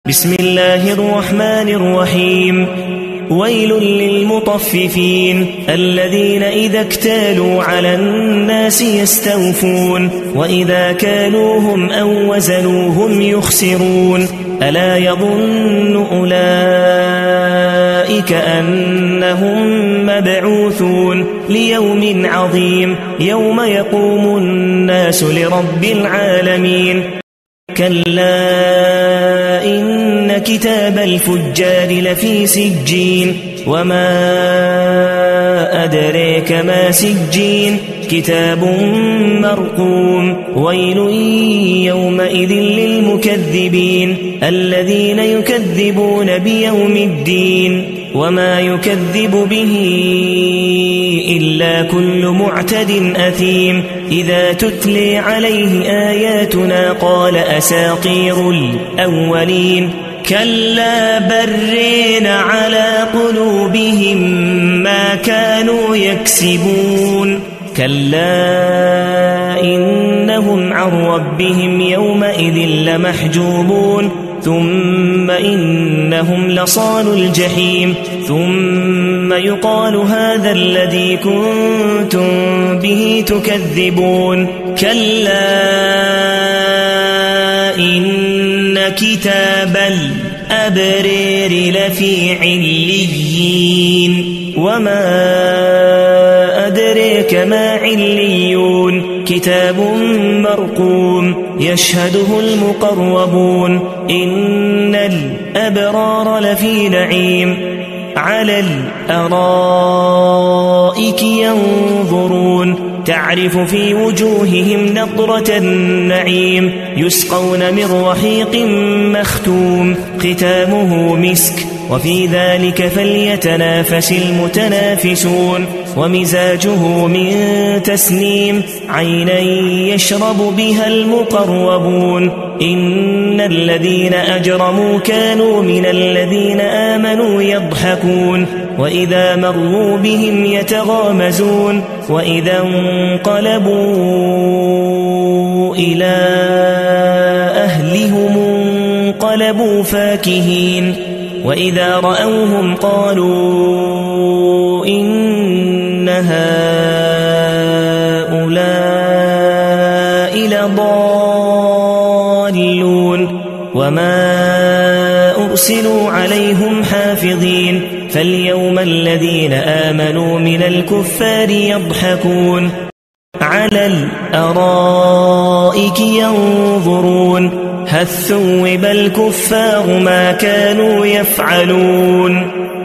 بسم الله الرحمن الرحيم. ويل للمطففين الذين إذا اكتالوا على الناس يستوفون وإذا كالوهم أو وزنوهم يخسرون ألا يظن أولئك أنهم مبعوثون ليوم عظيم يوم يقوم الناس لرب العالمين. كلا إن كتاب الفجار لفي سجين وما أدريك ما سجين كتاب مرقوم. ويل يومئذ للمكذبين الذين يكذبون بيوم الدين وما يكذب به إلا كل معتد أثيم. إذا تتلي عليه آياتنا قال أساطير الأولين. كلا برين على قلوبهم ما كانوا يكسبون. كلا إنهم عن ربهم يومئذ لمحجوبون ثم إنهم لصالوا الجحيم ثم يقال هذا الذي كنتم به تكذبون. كلا إن كتاب الأبرار لفي عليين وما أدريك ما عليون كتاب مرقوم يشهده المقربون. إن الأبرار لفي نعيم على الأرائك ينظرون تعرف في وجوههم نضرة النعيم يسقون من رحيق مختوم ختامه مسك وفي ذلك فليتنافس المتنافسون. ومزاجه من تسنيم عينا يشرب بها المقربون. إن الذين أجرموا كانوا من الذين آمنوا يضحكون وإذا مروا بهم يتغامزون وإذا انقلبوا إلى أهلهم انقلبوا فاكهين وإذا رأوهم قالوا إن هؤلاء لضالون وما أرسلوا عليهم حافظين. فاليوم الذين آمنوا من الكفار يضحكون على الأرائك ينظرون هل ثوب الكفار ما كانوا يفعلون.